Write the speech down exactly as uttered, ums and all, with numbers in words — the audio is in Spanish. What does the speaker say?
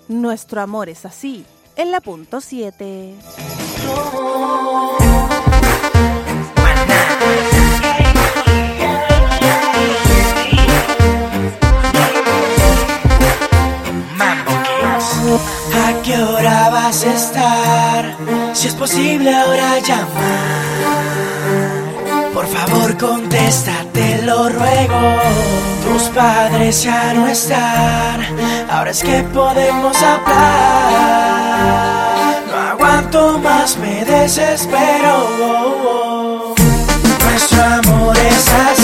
Nuestro amor es así, en la punto siete. ¿A qué hora vas a estar? Si es posible ahora llamar. Por favor contesta, te lo ruego. Tus padres ya no están. Ahora es que podemos hablar. No aguanto más, me desespero. Nuestro amor es así.